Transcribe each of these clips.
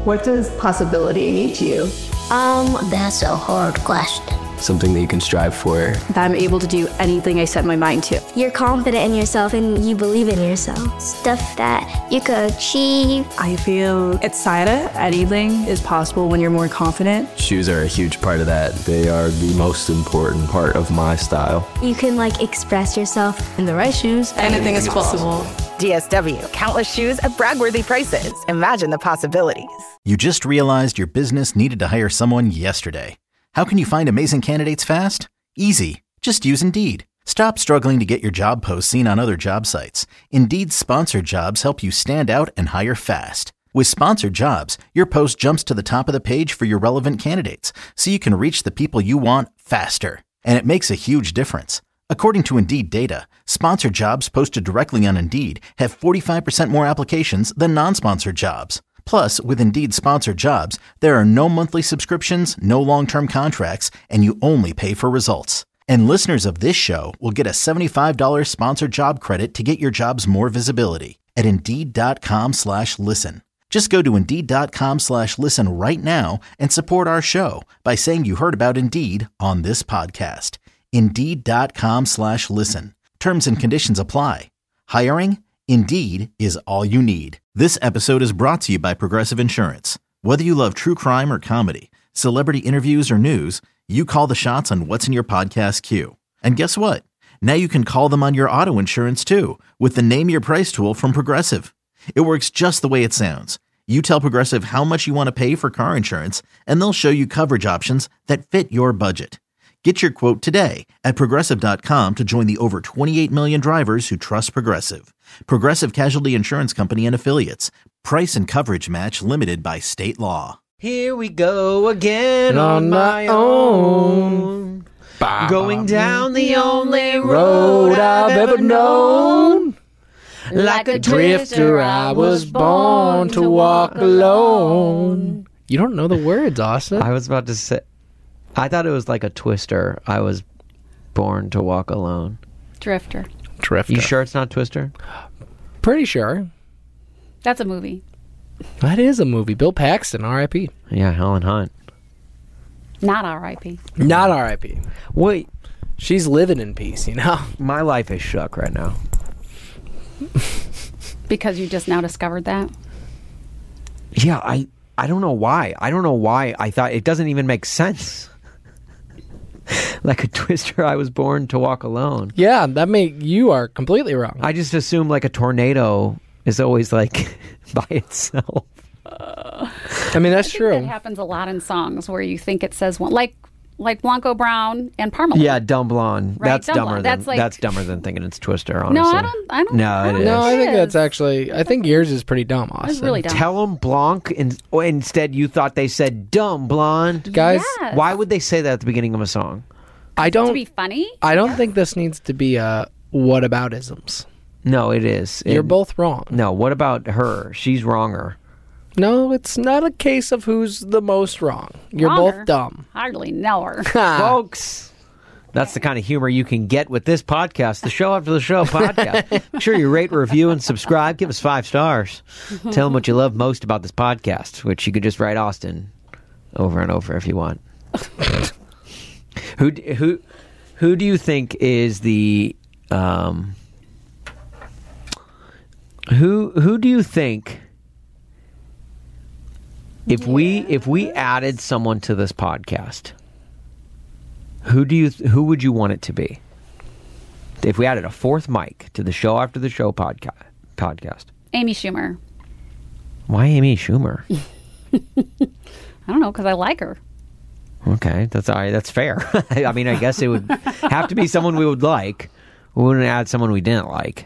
What does possibility mean to you? That's a hard question. Something that you can strive for. That I'm able to do anything I set my mind to. You're confident in yourself and you believe in yourself. Stuff that you could achieve. I feel excited. Anything is possible when you're more confident. Shoes are a huge part of that. They are the most important part of my style. You can express yourself. In the right shoes, anything is possible. DSW, countless shoes at brag-worthy prices. Imagine the possibilities. You just realized your business needed to hire someone yesterday. How can you find amazing candidates fast? Easy. Just use Indeed. Stop struggling to get your job posts seen on other job sites. Indeed's sponsored jobs help you stand out and hire fast. With sponsored jobs, your post jumps to the top of the page for your relevant candidates, so you can reach the people you want faster. And it makes a huge difference. According to Indeed data, sponsored jobs posted directly on Indeed have 45% more applications than non-sponsored jobs. Plus, with Indeed sponsored jobs, there are no monthly subscriptions, no long-term contracts, and you only pay for results. And listeners of this show will get a $75 sponsored job credit to get your jobs more visibility at Indeed.com/listen. Just go to Indeed.com/listen right now and support our show by saying you heard about Indeed on this podcast. Indeed.com/listen. Terms and conditions apply. Hiring? Indeed is all you need. This episode is brought to you by Progressive Insurance. Whether you love true crime or comedy, celebrity interviews or news, you call the shots on what's in your podcast queue. And guess what? Now you can call them on your auto insurance too with the Name Your Price tool from Progressive. It works just the way it sounds. You tell Progressive how much you want to pay for car insurance, and they'll show you coverage options that fit your budget. Get your quote today at Progressive.com to join the over 28 million drivers who trust Progressive. Progressive Casualty Insurance Company and Affiliates. Price and coverage match limited by state law. Here we go again on my own. Going down the only road I've ever known. Like a drifter, I was born to walk alone. You don't know the words, Austin. I was about to say... I thought it was like a Twister. I was born to walk alone. Drifter. Drifter. You sure it's not Twister? Pretty sure. That's a movie. That is a movie. Bill Paxton, R.I.P. Yeah, Helen Hunt. Not R.I.P. Not R.I.P. Wait. She's living in peace, you know? My life is shook right now. Because you just now discovered that? Yeah, I don't know why. I don't know why I thought it doesn't even make sense. Like a Twister, I was born to walk alone. Yeah, you are completely wrong. I just assume like a tornado is always like by itself. I mean, that's true. That happens a lot in songs where you think it says one, like Blanco Brown and Parmalee. Yeah, Dumb Blonde. Right, That's Dumb dumber Blonde. than That's dumber than thinking it's Twister. Honestly, No, I don't. No, it is. No, I think that's actually. I think yours is pretty dumb, Austin. It's really dumb. Tell them Blanc, instead you thought they said Dumb Blonde. Guys, Yes. Why would they say that at the beginning of a song? I don't. To be funny? I don't think this needs to be whataboutisms. No, it is. You're both wrong. No, what about her? She's wronger. No, it's not a case of who's the most wrong. You're Wronger? both dumb. Hardly know her. Folks, that's the kind of humor you can get with this podcast, the Show After the Show podcast. Make sure you rate, review, and subscribe. Give us 5 stars. Tell them what you love most about this podcast, which you could just write Austin over and over if you want. Who do you think is the who do you think if we added someone to this podcast, who would you want it to be? If we added a 4th mic to the Show After the Show podcast. Amy Schumer. Why Amy Schumer? I don't know, because I like her. Okay, that's all right. That's fair. I mean, I guess it would have to be someone we would like. We wouldn't add someone we didn't like.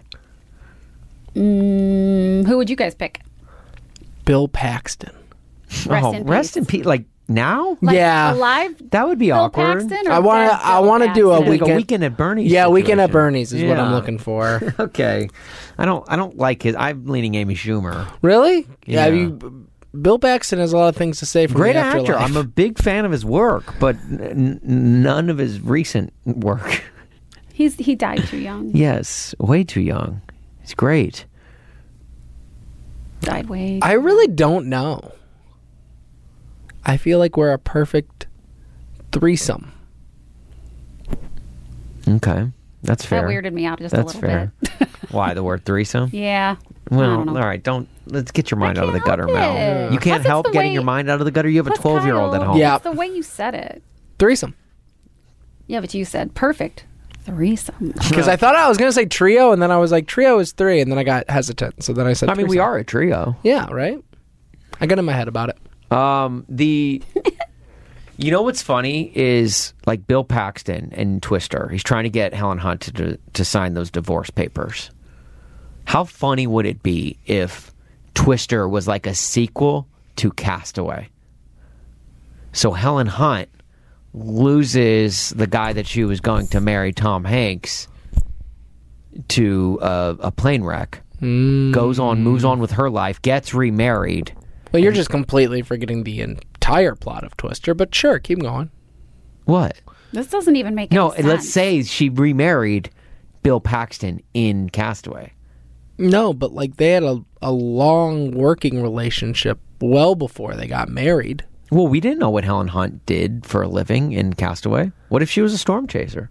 Who would you guys pick? Bill Paxton. Rest in peace. Like now? Like yeah, alive. That would be Bill awkward. Paxton or I want to do a like weekend. a weekend at Bernie's. Yeah, situation. Weekend at Bernie's is what I'm looking for. Okay, I don't like his. I'm leaning Amy Schumer. Really? Yeah. Bill Paxton has a lot of things to say from Great the actor. afterlife. I'm a big fan of his work, but none of his recent work. He died too young. Yes, way too young. He's great. Died way. I really don't know. I feel like we're a perfect threesome. Okay. That's fair. That weirded me out just That's a little fair. bit. Why the word threesome? Yeah. Well, I don't know. all right. Let's get your mind out of the gutter, help Mel. it. You can't Plus, it's help the getting way- your mind out of the gutter. You have a Plus, 12-year-old at Kyle, home. Yeah. It's the way you said it. Threesome. Yeah, but you said perfect threesome. Because I thought I was going to say trio, and then I was like, trio is 3, and then I got hesitant. So then I said I mean, we threesome. are a trio. Yeah, right? I got in my head about it. You know what's funny is like Bill Paxton and Twister. He's trying to get Helen Hunt to sign those divorce papers. How funny would it be if Twister was like a sequel to Castaway? So Helen Hunt loses the guy that she was going to marry, Tom Hanks, to a plane wreck. Moves on with her life, gets remarried. Well, you're just completely forgetting the entire plot of Twister, but sure, keep going. What? This doesn't even make No, any sense. let's say she remarried Bill Paxton in Castaway. No, but like they had a long working relationship well before they got married. Well, we didn't know what Helen Hunt did for a living in Castaway. What if she was a storm chaser?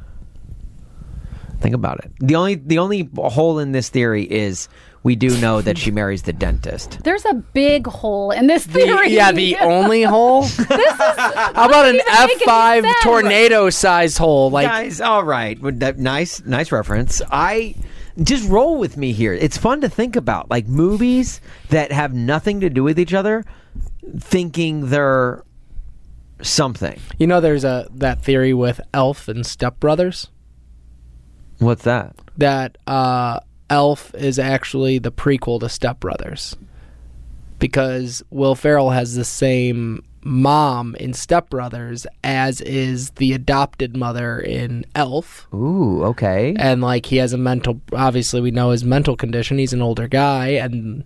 Think about it. The only hole in this theory is we do know that she marries the dentist. There's a big hole in this theory. The only hole? How about an F5 tornado-sized hole? Like, guys, all right. Nice reference. Just roll with me here. It's fun to think about, like movies that have nothing to do with each other, thinking they're something. you know, there's that theory with Elf and Step Brothers What's that? that Elf is actually the prequel to Step Brothers because Will Ferrell has the same mom in Step Brothers as is the adopted mother in Elf. Ooh, okay. And like he has obviously we know his mental condition. He's an older guy, and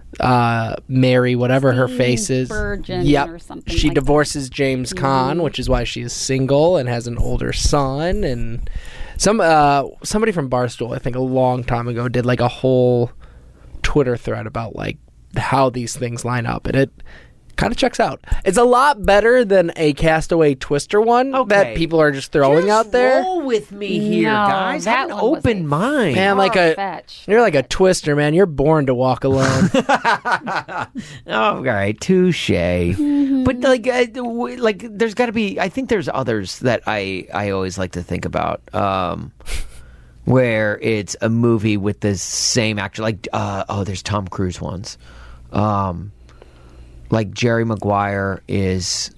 Mary, whatever her face is, Virgin yep, or something she like divorces James Caan, which is why she is single and has an older son. And somebody from Barstool, I think a long time ago, did like a whole Twitter thread about like how these things line up, and it kind of checks out. It's a lot better than a Castaway Twister one that people are just throwing out there. Roll with me here, No, guys. that Have an one was open mind. Man, you're like a Twister, man. You're born to walk alone. All right, touche. But like, there's got to be. I think there's others that I always like to think about, where it's a movie with the same actor. Like, there's Tom Cruise ones. Like Jerry Maguire is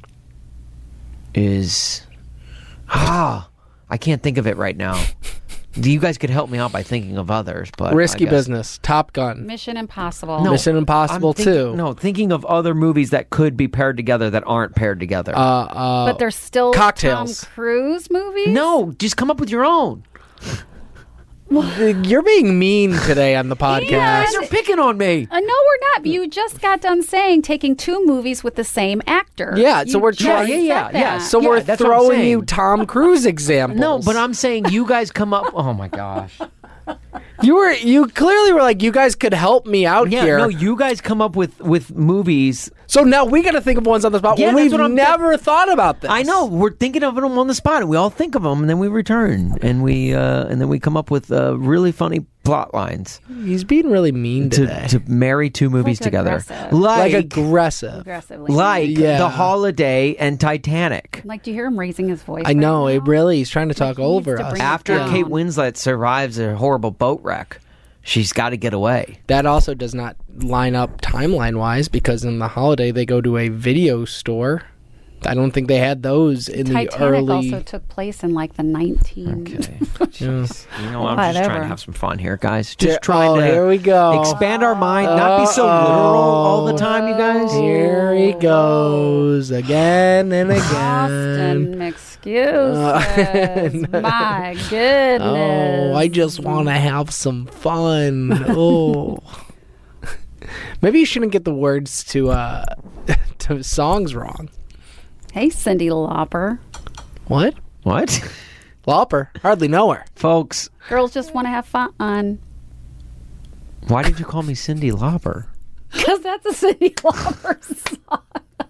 I can't think of it right now. You guys could help me out by thinking of others, but Risky Business, Top Gun, Mission Impossible. No, Mission Impossible 2. No, thinking of other movies that could be paired together that aren't paired together. But there's still Cocktails. Tom Cruise movies? No, just come up with your own. You're being mean today on the podcast. You guys are picking on me. No, we're not. You just got done saying taking 2 movies with the same actor. Yeah, so we're trying. So we're that's what I'm throwing saying. you Tom Cruise examples. No, but I'm saying you guys come up. Oh my gosh. You clearly were like, you guys could help me out here. No, you guys come up with movies. So now we got to think of ones on the spot. Yeah, when that's we've what I'm never thought about this. I know we're thinking of them on the spot, and we all think of them, and then we return, and we come up with really funny plot lines. He's being really mean today. To marry 2 movies Like together, aggressive. Like aggressive. Aggressively. like Yeah. The Holiday and Titanic. Like, do you hear him raising his voice? I know, right it now? really, he's trying to talk Like, he needs over to us. bring it After down. Kate Winslet survives a horrible boat wreck, she's got to get away. That also does not line up timeline-wise because in The Holiday they go to a video store. I don't think they had those in Titanic the early... also took place in like the 19... Okay. Jeez. You know, I'm just Whatever. trying to have some fun here, guys. Just trying to here we go. expand our mind, not be so literal all the time, you guys. Here he goes again and again. Austin excuses. My goodness. Oh, I just want to have some fun. Oh. Maybe you shouldn't get the words to songs wrong. Hey, Cyndi Lauper. What? What? Lauper? Hardly know her. Folks, Girls just want to have fun. why did you call me Cyndi Lauper? Because that's a Cyndi Lauper song. Well,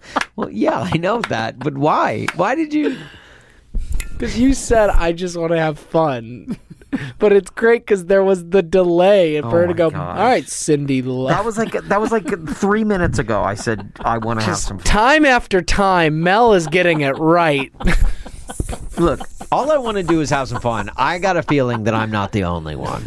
Yeah, I know that. But why? Why did you? Because you said, I just want to have fun. But it's great because there was the delay and for her to go, gosh. all right, Cindy left. That was like 3 minutes ago. I said I want to have some fun. Time after time, Mel is getting it right. Look, all I want to do is have some fun. I got a feeling that I'm not the only one.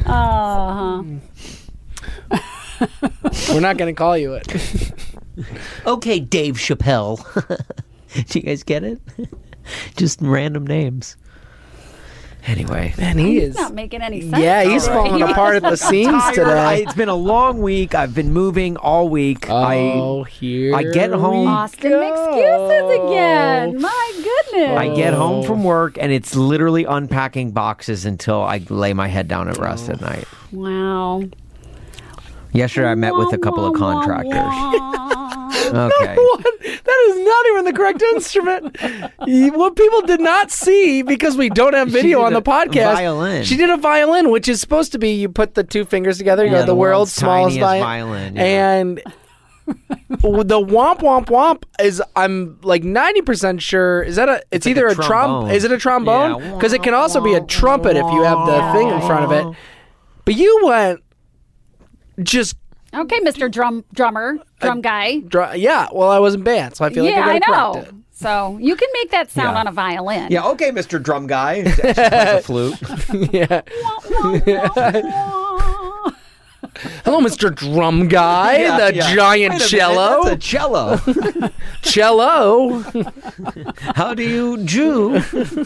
We're not going to call you it. Okay, Dave Chappelle. Do you guys get it? Just random names. Anyway. Man, he He's is. not making any sense. Yeah, he's already. falling apart at the seams today. It's been a long week. I've been moving all week. Here I get home. Austin excuses again. My goodness. I get home from work, and it's literally unpacking boxes until I lay my head down and rest at night. Wow. Yesterday, I met with a couple of contractors. Okay. That is not even the correct instrument. What people did not see, because we don't have video on the podcast. Violin. She did a violin, which is supposed to be you put the two fingers together, you go, the world's smallest violin. Yeah. And the womp womp womp is, I'm like 90% sure, is that it's either like a trombone. Is it a trombone? Yeah. Because it can also be a trumpet if you have the thing in front of it. But you went just Okay, Mr. Drum guy. yeah, well, I was in band, so I feel like I got know. corrected. So you can make that sound Yeah. on a violin. Yeah, okay, Mr. Drum Guy. She plays a flute. Yeah. Hello, Mr. Drum Guy, the giant Wait a cello. minute, that's a cello. Cello. How do you chew?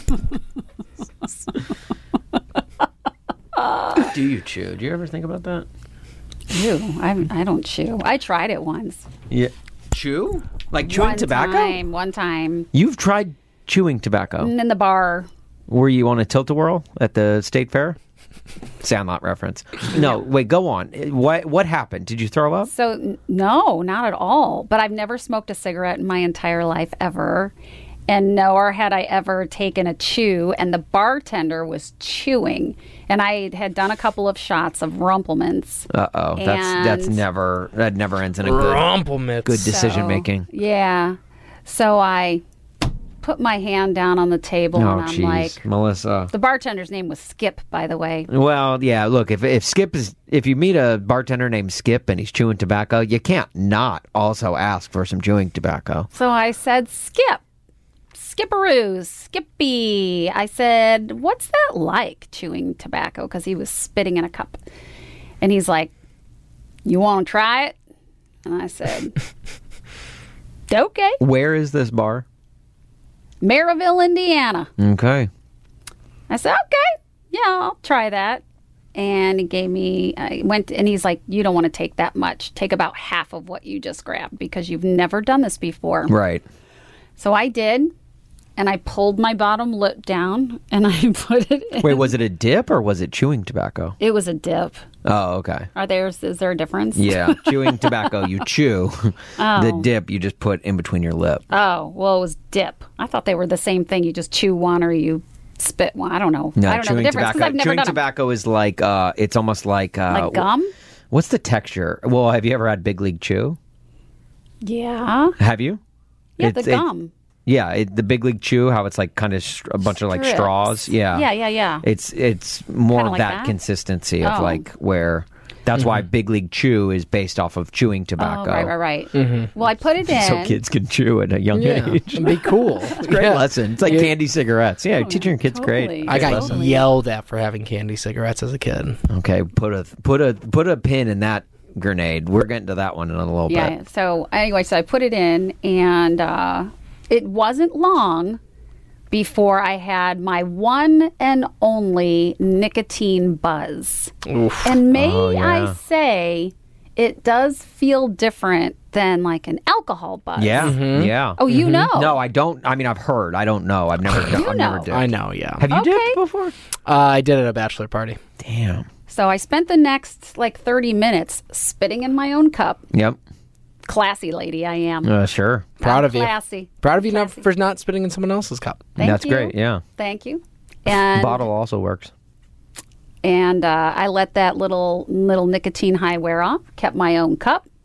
Do you chew? Do you ever think about that? Chew. I don't chew. I tried it once. Yeah. Chew? Like chewing tobacco? One time. You've tried chewing tobacco? In the bar. Were you on a tilt-a-whirl at the state fair? Sandlot reference. No, wait, go on. What happened? Did you throw up? So, no, not at all. But I've never smoked a cigarette in my entire life ever. And nor had I ever taken a chew. And the bartender was chewing. And I had done a couple of shots of Rumplemans. Uh-oh. That never ends in a Rumplemans. good decision making. Yeah. So I put my hand down on the table and I'm like, Melissa. the bartender's name was Skip, by the way. Well, yeah, look, if you meet a bartender named Skip and he's chewing tobacco, you can't not also ask for some chewing tobacco. So I said, Skip. Skipperoos, Skippy. I said, what's that like, chewing tobacco? Because he was spitting in a cup. And he's like, you want to try it? And I said, okay. Where is this bar? Maryville, Indiana. Okay. I said, okay, yeah, I'll try that. And he gave me, I went, and he's like, you don't want to take that much. Take about half of what you just grabbed because you've never done this before. Right. So I did. And I pulled my bottom lip down and I put it in. Wait, was it a dip or was it chewing tobacco? It was a dip. Oh, okay. Is there a difference? Yeah. Chewing tobacco, you chew. Oh. The dip, you just put in between your lip. Oh, well, it was dip. I thought they were the same thing. You just chew one or you spit one. I don't know. No, I don't know the difference because I've never chewing done tobacco is like, it's almost like... like gum? What's the texture? Well, have you ever had Big League Chew? Yeah. Have you? Yeah, the gum. Yeah, the Big League Chew, how it's like kind of a bunch of like Strips. straws. Yeah. Yeah. It's more Kinda of like that that? consistency of Oh. like where... That's why Big League Chew is based off of chewing tobacco. Oh, right. Well, I put it in. So kids can chew at a young age. It'd be cool. It's a great lesson. It's like candy cigarettes. Yeah, teaching your kids totally. great. I got Totally. yelled at for having candy cigarettes as a kid. Okay, put a pin in that grenade. We're getting to that one in a little Yeah. bit. So anyway, so I put it in, and it wasn't long before I had my one and only nicotine buzz. Oof. And may Oh, yeah. I say, it does feel different than like an alcohol buzz. Yeah, yeah. Oh, you know? No, I don't. I mean, I've heard. I don't know. I've never done. You I've never know. dipped. I know, yeah. Have you Okay. dipped before? I did it at a bachelor party. Damn. So I spent the next like 30 minutes spitting in my own cup. Yep. Classy lady I am. Sure. Proud I'm of you. Classy. Proud of you Classy. for not spitting in someone else's cup. Thank That's you. great. Yeah. Thank you. And Bottle also works. And I let that little nicotine high wear off, kept my own cup.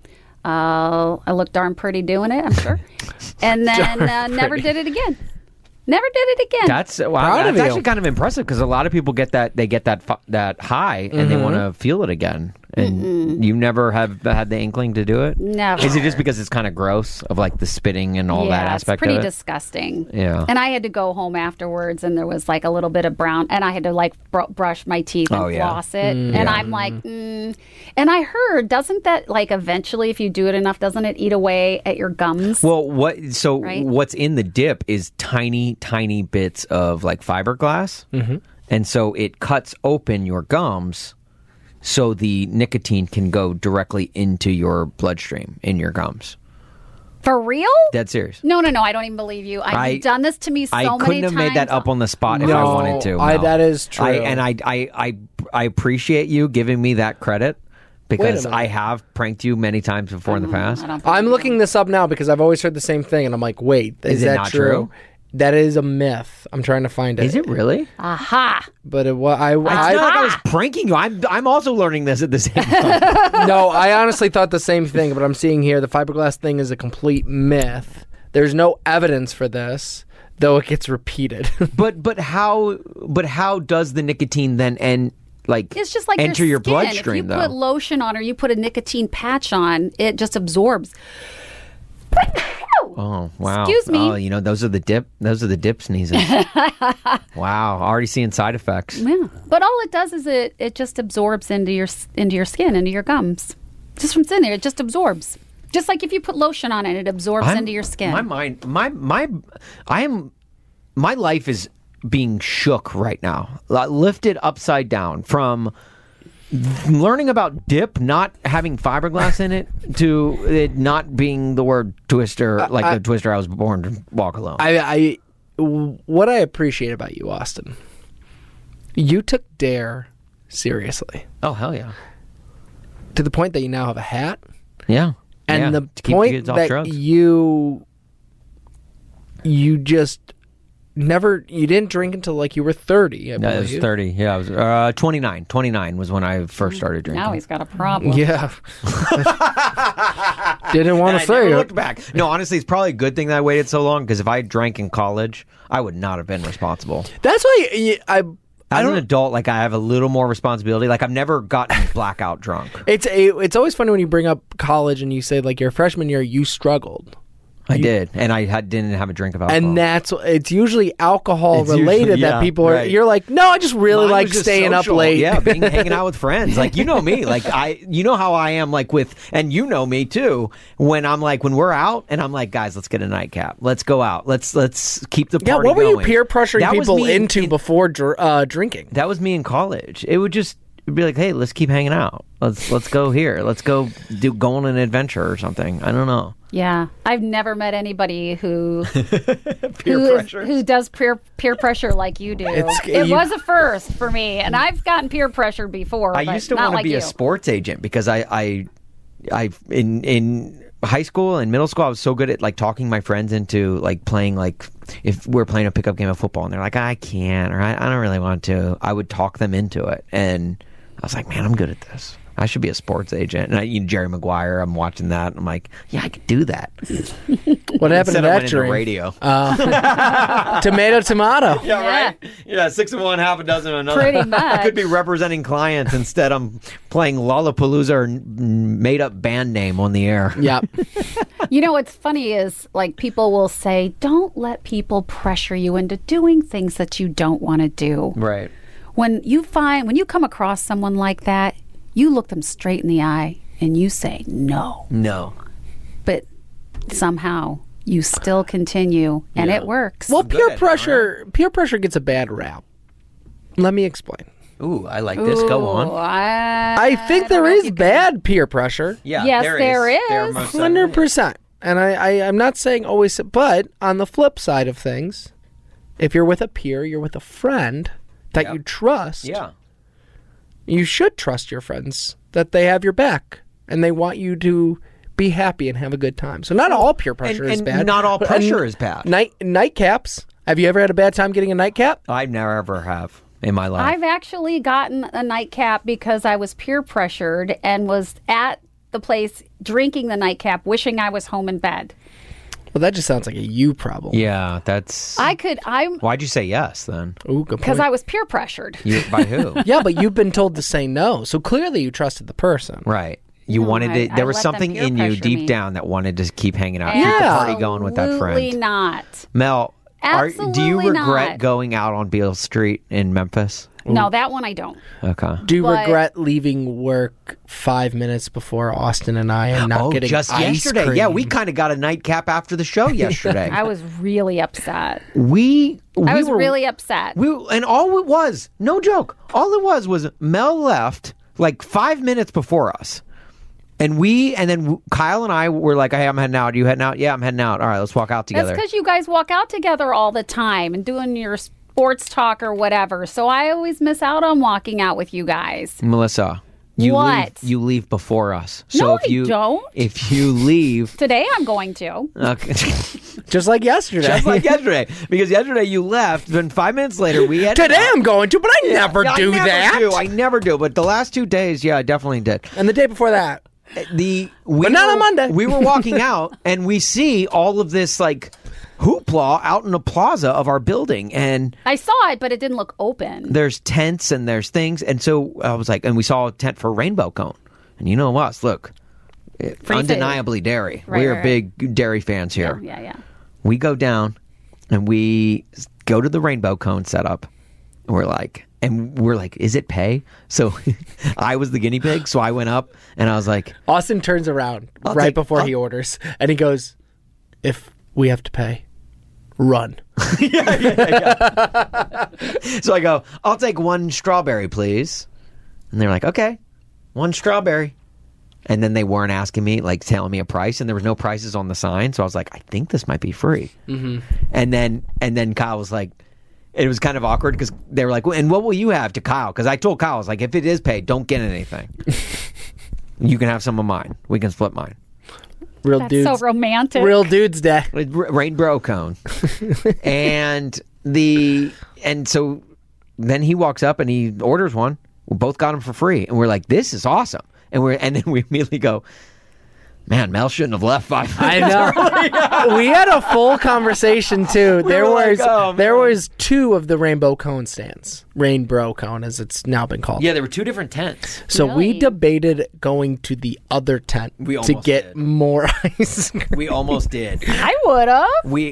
I looked darn pretty doing it, I'm sure. And then never did it again. Never did it again. That's actually kind of impressive because a lot of people get that that high and they want to feel it again. And you never have had the inkling to do it? Never. Is it just because it's kind of gross of like the spitting and all that aspect of it? It's pretty disgusting. Yeah. And I had to go home afterwards and there was like a little bit of brown and I had to like brush my teeth and floss it. And I'm like, And I heard, doesn't that like eventually if you do it enough, doesn't it eat away at your gums? Well, what's in the dip is tiny bits of like fiberglass. And so it cuts open your gums so the nicotine can go directly into your bloodstream in your gums. For real? Dead serious. No, I don't even believe you. You've done this to me so many times. I couldn't have made that up on the spot if I wanted to. No. That is true. I appreciate you giving me that credit because I have pranked you many times before in the past. I'm looking this up now because I've always heard the same thing, and I'm like, wait, is that not true? That is a myth. I'm trying to find it. Is it really? Aha! But it's not like I was pranking you. I'm also learning this at the same time. No, I honestly thought the same thing, but I'm seeing here the fiberglass thing is a complete myth. There's no evidence for this, though it gets repeated. But how does the nicotine then it's just like enter your bloodstream? If you put lotion on or you put a nicotine patch on, it just absorbs. Oh wow! Excuse me. Oh, those are the dip sneezes. Wow, already seeing side effects. Yeah, but all it does is it just absorbs into your skin, into your gums. Just from sitting there, it just absorbs. Just like if you put lotion on it, it absorbs into your skin. My life is being shook right now, lifted upside down from learning about dip not having fiberglass in it to it not being the word twister, the twister I was born to walk alone. What I appreciate about you, Austin, you took DARE seriously. Oh, hell yeah. To the point that you now have a hat. Yeah. And the point that you just you didn't drink until like you were 30, I believe. No, I was 30. Yeah, I was 29. 29 was when I first started drinking. Now he's got a problem. Yeah. Didn't want to say it. Look back. No, honestly, it's probably a good thing that I waited so long because if I drank in college, I would not have been responsible. That's why As an adult, like I have a little more responsibility. Like I've never gotten blackout drunk. It's always funny when you bring up college and you say like your freshman year you struggled. I did, and I didn't have a drink of alcohol. And it's usually alcohol related that people are. Right. You're like, no, I just really like staying up late. Yeah, hanging out with friends. Like you know me, like you know how I am. Like and you know me too. When we're out, and I'm like, guys, let's get a nightcap. Let's go out. Let's keep the party going. Yeah, what were you peer pressuring people into before drinking? That was me in college. It'd be like, hey, let's keep hanging out. Let's go here. Let's go go on an adventure or something. I don't know. Yeah, I've never met anybody who who does peer pressure like you do. It was a first for me, and I've gotten peer pressure before. I used to want to be a sports agent because I in high school and middle school I was so good at like talking my friends into like playing like if we're playing a pickup game of football and they're like I can't or I don't really want to. I would talk them into it, and I was like, man, I'm good at this. I should be a sports agent. And Jerry Maguire, I'm watching that. And I'm like, yeah, I could do that. What happened to that dream? Radio. Tomato. Yeah, right? Yeah, 6 of one, half a dozen of another. Pretty much. I could be representing clients. Instead, I'm playing Lollapalooza or made-up band name on the air. Yep. You know what's funny is like people will say, don't let people pressure you into doing things that you don't want to do. Right. When you come across someone like that, you look them straight in the eye and you say no. No. But somehow you still continue and it works. Well, peer pressure gets a bad rap. Let me explain. Ooh, I like this. Go on. I think there is bad peer pressure. Yeah, yes, there is. 100%. And I'm not saying always, but on the flip side of things, if you're with a peer, you're with a friend that you trust. Yeah. You should trust your friends that they have your back and they want you to be happy and have a good time. So not all peer pressure is bad. Not all pressure is bad. Nightcaps. Have you ever had a bad time getting a nightcap? I never ever have in my life. I've actually gotten a nightcap because I was peer pressured and was at the place, drinking the nightcap, wishing I was home in bed. Well, that just sounds like a you problem. Yeah, that's. Why'd you say yes then? Ooh, good Because point. I was peer pressured. By who? Yeah, but you've been told to say no, so clearly you trusted the person. Right. You wanted I- it. I There was let them something peer in you pressure deep me. down that wanted to keep hanging out, keep the party going with that Absolutely friend. not. Mel, do you Absolutely regret not. going out on Beale Street in Memphis? No, that one I don't. Okay. Do you But- regret leaving work 5 minutes before Austin and I and not getting just ice yesterday. cream? Yeah, we kind of got a nightcap after the show yesterday. I was really upset. we I was were really upset. and all it was, no joke, all it was Mel left like 5 minutes before us. And then Kyle and I were like, hey, I'm heading out. Are you heading out? Yeah, I'm heading out. All right, let's walk out together. That's because you guys walk out together all the time and doing your sports talk or whatever. So I always miss out on walking out with you guys. Melissa, you What? leave before us. So No, if you I don't. If you leave, Today I'm going to. okay. Just like yesterday. Just like yesterday, because yesterday you left. Then 5 minutes later, we had Today I'm going to, but I never Yeah, do that. I never do. But the last 2 days, yeah, I definitely did. And the day before that. But not on Monday. We were walking out, and we see all of this like hoopla out in the plaza of our building, and I saw it, but it didn't look open. there's tents and there's things, and so I was like, and we saw a tent for Rainbow Cone, and you know us, look, Free undeniably dairy. Right, We're right. big dairy fans here. Yeah. We go down, and we go to the Rainbow Cone setup. We're like, is it pay? So I was the guinea pig, so I went up, and I was like, Austin turns around before he orders, and he goes, if we have to pay, run. So I go, I'll take one strawberry, please. And they're like, okay, one strawberry. And then they weren't asking me, like telling me a price, and there was no prices on the sign. So I was like, I think this might be free. Mm-hmm. And then Kyle was like, it was kind of awkward because they were like, well, and what will you have to Kyle? Because I told Kyle, I was like, if it is paid, don't get anything. You can have some of mine. We can split mine. Real That's dudes. so romantic. Real dudes day. Rainbow Cone. and so then he walks up and he orders one. We both got them for free, and we're like, "This is awesome!" And then we immediately go, "Man, Mel shouldn't have left 5 minutes." I know. We had a full conversation too. There were was like, oh, there man. was 2 of the Rainbow Cone stands, Rainbow Cone as it's now been called. Yeah, there were 2 different tents. So we Really? debated going to the other tent We to almost get did. more ice cream. We almost did. I would have.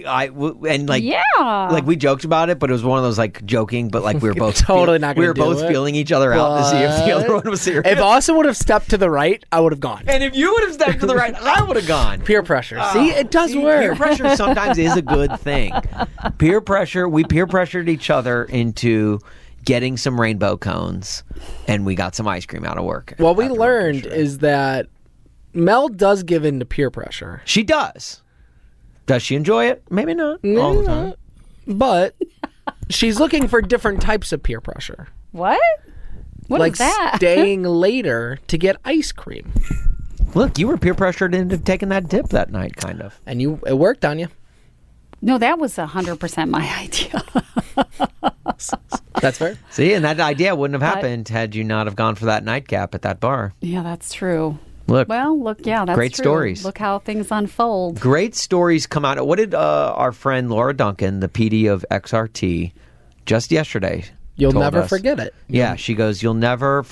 Like we joked about it, but it was one of those like joking, but like we were both Totally not we gonna were do both it. feeling each other out to see if the other one was serious. If Austin would have stepped to the right, I would have gone. and if you would have stepped to the right, I would have gone. Peer pressure. See, it does Peer work. pressure sometimes is a good thing. Peer pressure. We peer pressured each other into getting some rainbow cones, and we got some ice cream out of work. What we after learned work. is that Mel does give in to peer pressure. She does. Does she enjoy it? Maybe not all the time. But she's looking for different types of peer pressure. What? What like is that? staying later to get ice cream. Look, you were peer pressured into taking that dip that night, kind of. And it worked on you. No, that was 100% my idea. That's fair. See, and that idea wouldn't have happened had you not have gone for that nightcap at that bar. Yeah, that's true. Look, Yeah, that's great true. stories. Look how things unfold. Great stories come out. What did our friend Laura Duncan, the PD of XRT, just yesterday You'll told never us? forget it. Yeah, she goes, you'll never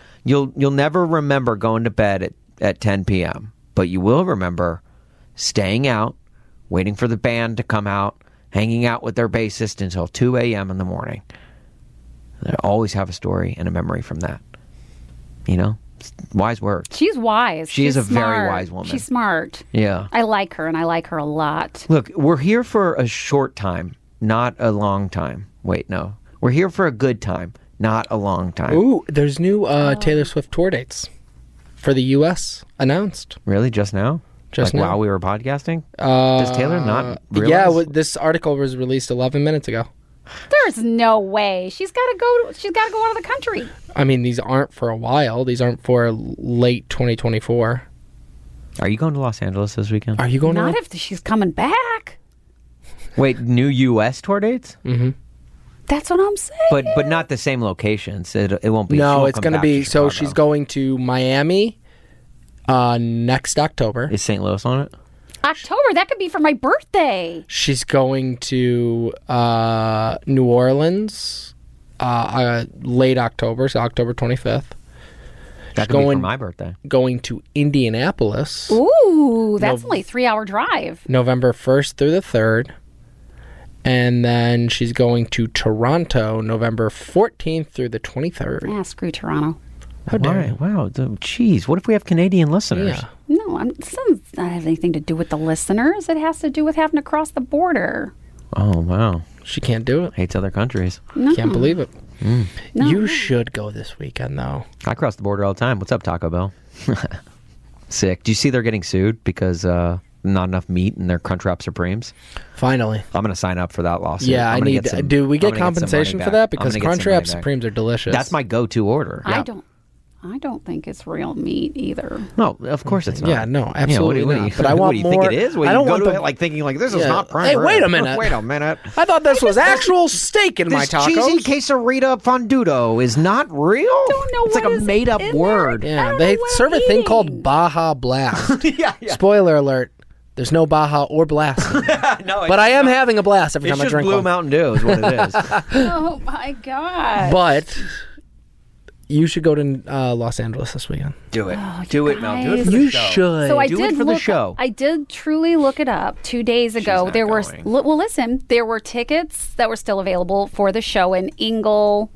remember going to bed at 10 p.m., but you will remember staying out, waiting for the band to come out, hanging out with their bassist until 2 a.m. in the morning. I always have a story and a memory from that. You know? Wise words. She's wise. She is She's a very smart. wise woman. She's smart. Yeah. I like her, and I like her a lot. Look, we're here for a short time, not a long time. Wait, no. We're here for a good time, not a long time. Ooh, there's new Taylor Swift tour dates for the U.S. announced. Really? Just now? Just like now. while we were podcasting? Does Taylor not realize? Yeah, this article was released 11 minutes ago. There's no way. She's got to go out of the country. I mean, these aren't for a while. These aren't for late 2024. Are you going to Los Angeles this weekend? Are you going Not to? if she's coming back. Wait, new U.S. tour dates? Mm-hmm. That's what I'm saying. But not the same locations. It won't be. she No, won't it's come going to back be. So Chicago. she's going to Miami, Next October. Is St. Louis on it? October, that could be for my birthday. She's going to New Orleans late October, so October 25th. That could be for my birthday. Going to Indianapolis. Ooh, that's only a 3-hour drive. November 1st through the 3rd. And then she's going to Toronto November 14th through the 23rd. Yeah, screw Toronto. How dare you? Wow. Jeez, what if we have Canadian listeners? Yeah. No, it doesn't have anything to do with the listeners. It has to do with having to cross the border. Oh, wow. She can't do it. Hates other countries. No. Can't believe it. No. You should go this weekend, though. I cross the border all the time. What's up, Taco Bell? Sick. Do you see they're getting sued because not enough meat in their Crunchwrap Supremes? Finally. I'm going to sign up for that lawsuit. Yeah, I need. Do we get compensation for that? Because Crunchwrap Supreme. Supremes are delicious. That's my go-to order. I don't think it's real meat either. No, of course it's not. Yeah, no, absolutely what not. But I want do you more. think it is? Well, I don't go want to the, it like thinking like this is Yeah. not prime. Hey, wait a rib. minute. Wait a minute. I thought this was actual steak in my This tacos. cheesy quesarito fonduto is not real. Don't know it's what like a is made-up in word. there. I Yeah, don't they know what serve I'm a thing eating. called Baja Blast. yeah. Spoiler alert: there's no Baja or Blast. No, But I am having a blast every it's time I just drink Blue one. Mountain Dew is what it is. Oh my god! But you should go to Los Angeles this weekend. Do it. Oh, Do you it, Mel. Do it guys. for the You show. should. So I Do did it for the look show. I did truly look it up 2 days ago. not There were going. well, listen, there were tickets that were still available for the show in Ingle.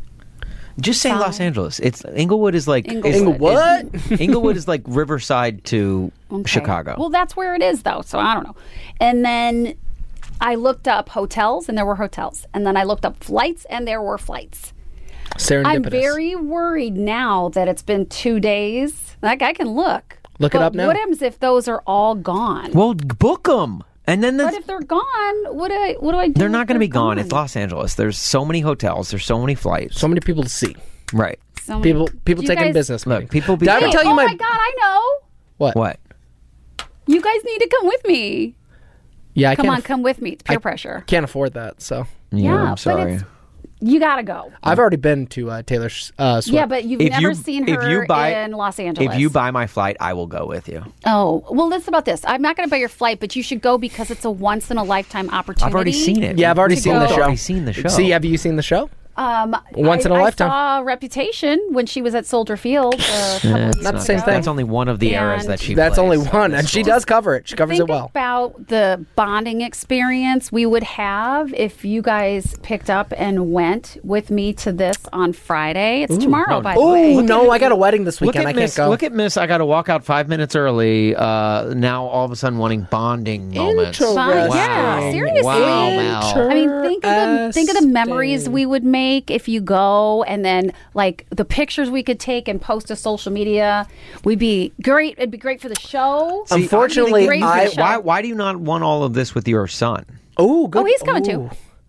Just say Los Angeles. It's Inglewood is like Inglewood. Inglewood? is like Riverside to Okay. Chicago. Well, that's where it is, though. So I don't know. And then I looked up hotels, and there were hotels. And then I looked up flights, and there were flights. Serendipitous. I'm very worried now that it's been 2 days. Like I can look. Look it But up now. What happens if those are all gone? Well, book them. And then But if they're gone, what do I do? they're not if going to be they're gone. It's Los Angeles. There's so many hotels. There's so many flights. So many people to see. Right. So many- People Do you taking guys- business. Look, meetings. people be Did I ever Wait, tell you oh my my God, I know. what? What? You guys need to come with me. Yeah, I Come can't. on, come with me. It's peer pressure. Can't afford that. So Yeah, I'm but sorry. You gotta go. I've already been to Taylor Swift. Yeah, but you've never seen her in Los Angeles. If you buy my flight, I will go with you. Oh, well, listen about this. I'm not going to buy your flight, but you should go because it's a once in a lifetime opportunity. I've already seen it. Yeah, I've already We've seen the both show. already seen the show. See, have you seen the show? Once in a lifetime. I saw Reputation when she was at Soldier Field. Not the same thing. That's only one of the eras And that she That's plays. only one, and she does cover it. She covers Think it well. about the bonding experience we would have if you guys picked up and went with me to this on Friday. It's tomorrow, by the way. Oh no, I got a wedding this Look weekend. at I can't Miss. go. Look at Miss. I got to walk out 5 minutes early. Now all of a sudden wanting bonding moments. Interesting. Yeah, seriously. Wow, Mel. I mean, think of the memories we would make if you go, and then like the pictures we could take and post to social media. We'd be great. It'd be great for the show. See, Unfortunately, I'm really great for the show. why do you not want all of this with your son? Oh, good. Oh, he's coming too.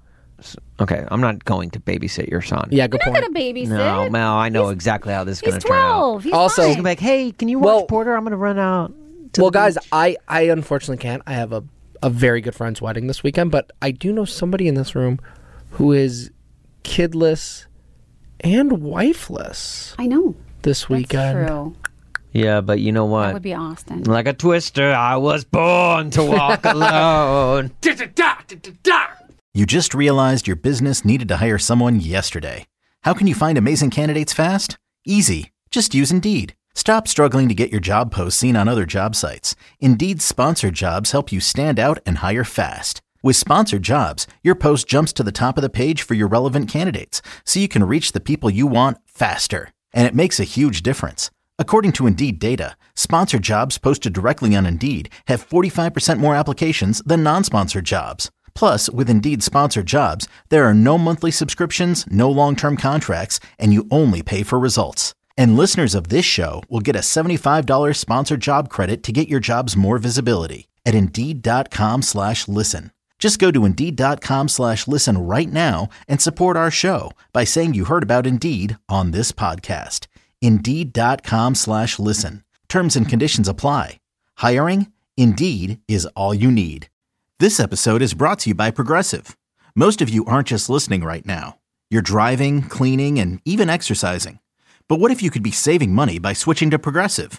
Okay, I'm not going to babysit your son. Yeah, good I'm point. not gonna babysit. No, Mel, I know exactly how this is going He's to turn out. 12. He's Also- fine. He's gonna be like, hey, can you watch Well- Porter? I'm going to run out. to Well, the guys, beach." I unfortunately can't. I have a very good friend's wedding this weekend, but I do know somebody in this room who is kidless and wifeless I know. this weekend. That's true. Yeah, but you know what? That would be Austin. Like a twister, I was born to walk alone. You just realized your business needed to hire someone yesterday. How can you find amazing candidates fast? Easy. Just use Indeed. Stop struggling to get your job posts seen on other job sites. Indeed's sponsored jobs help you stand out and hire fast. With sponsored jobs, your post jumps to the top of the page for your relevant candidates, so you can reach the people you want faster. And it makes a huge difference. According to Indeed data, sponsored jobs posted directly on Indeed have 45% more applications than non-sponsored jobs. Plus, with Indeed sponsored jobs, there are no monthly subscriptions, no long-term contracts, and you only pay for results. And listeners of this show will get a $75 sponsored job credit to get your jobs more visibility at Indeed.com/listen. Just go to Indeed.com/listen right now and support our show by saying you heard about Indeed on this podcast. Indeed.com/listen. Terms and conditions apply. Hiring? Indeed is all you need. This episode is brought to you by Progressive. Most of you aren't just listening right now. You're driving, cleaning, and even exercising. But what if you could be saving money by switching to Progressive?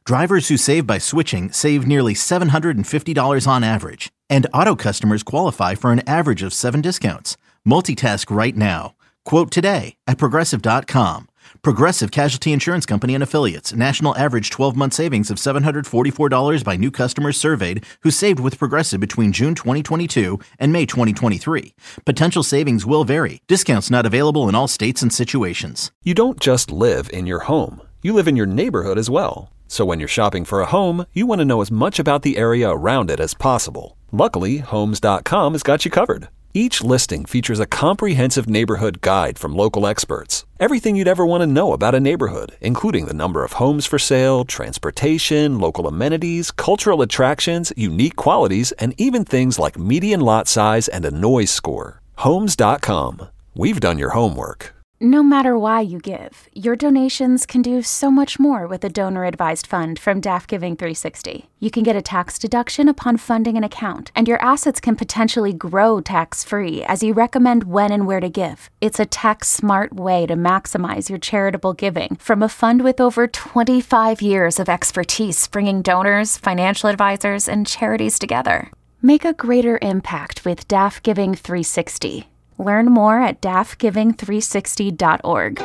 Drivers who save by switching save nearly $750 on average. And Auto customers qualify for an average of 7 discounts. Multitask right now. Quote today at Progressive.com. Progressive Casualty Insurance Company and Affiliates. National average 12-month savings of $744 by new customers surveyed who saved with Progressive between June 2022 and May 2023. Potential savings will vary. Discounts not available in all states and situations. You don't just live in your home. You live in your neighborhood as well. So when you're shopping for a home, you want to know as much about the area around it as possible. Luckily, Homes.com has got you covered. Each listing features a comprehensive neighborhood guide from local experts. Everything you'd ever want to know about a neighborhood, including the number of homes for sale, transportation, local amenities, cultural attractions, unique qualities, and even things like median lot size and a noise score. Homes.com. We've done your homework. No matter why you give, your donations can do so much more with a donor-advised fund from DAF Giving 360. You can get a tax deduction upon funding an account, and your assets can potentially grow tax-free as you recommend when and where to give. It's a tax-smart way to maximize your charitable giving from a fund with over 25 years of expertise bringing donors, financial advisors, and charities together. Make a greater impact with DAF Giving 360. Learn more at dafgiving360.org.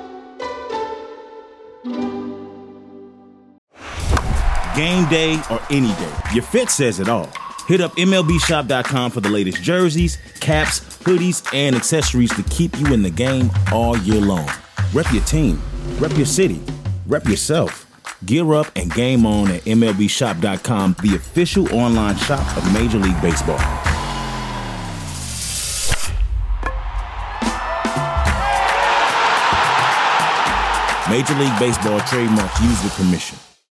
Game day or any day, your fit says it all. Hit up MLBshop.com for the latest jerseys, caps, hoodies, and accessories to keep you in the game all year long. Rep your team, rep your city, rep yourself. Gear up and game on at MLBshop.com, the official online shop of Major League Baseball. Major League Baseball trademarks used with permission.